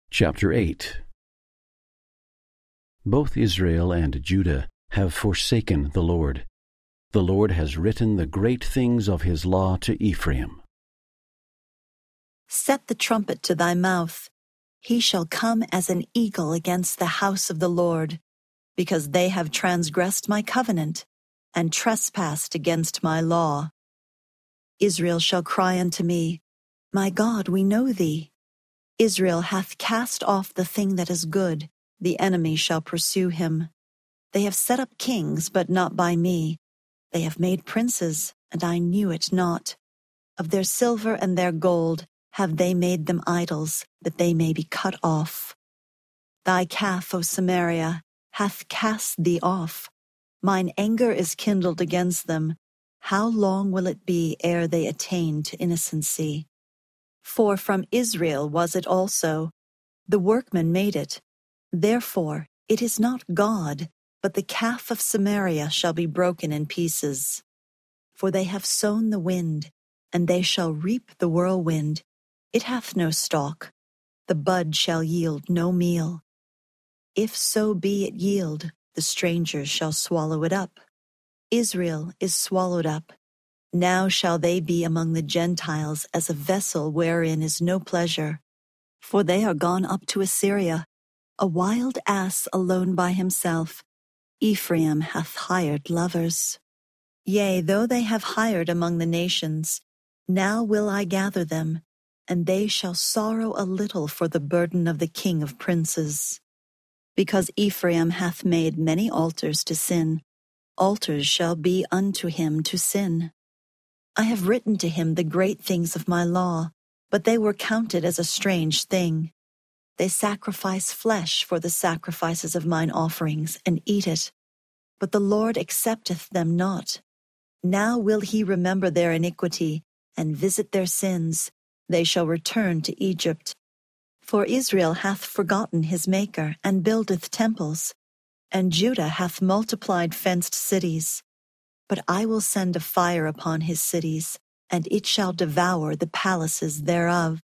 Chapter 8. Both Israel and Judah have forsaken the Lord. The Lord has written the great things of his law to Ephraim. Set the trumpet to thy mouth. He shall come as an eagle against the house of the Lord, because they have transgressed my covenant and trespassed against my law. Israel shall cry unto me, My God, we know thee. Israel hath cast off the thing that is good, the enemy shall pursue him. They have set up kings, but not by me. They have made princes, and I knew it not. Of their silver and their gold have they made them idols, that they may be cut off. Thy calf, O Samaria, hath cast thee off. Mine anger is kindled against them. How long will it be ere they attain to innocency? For from Israel was it also. The workman made it. Therefore it is not God, but the calf of Samaria shall be broken in pieces. For they have sown the wind, and they shall reap the whirlwind. It hath no stalk. The bud shall yield no meal. If so be it yield, the strangers shall swallow it up. Israel is swallowed up. Now shall they be among the Gentiles as a vessel wherein is no pleasure. For they are gone up to Assyria, a wild ass alone by himself. Ephraim hath hired lovers. Yea, though they have hired among the nations, now will I gather them, and they shall sorrow a little for the burden of the king of princes. Because Ephraim hath made many altars to sin, altars shall be unto him to sin. I have written to him the great things of my law, but they were counted as a strange thing. They sacrifice flesh for the sacrifices of mine offerings, and eat it. But the Lord accepteth them not. Now will he remember their iniquity, and visit their sins. They shall return to Egypt. For Israel hath forgotten his Maker, and buildeth temples, and Judah hath multiplied fenced cities. But I will send a fire upon his cities, and it shall devour the palaces thereof.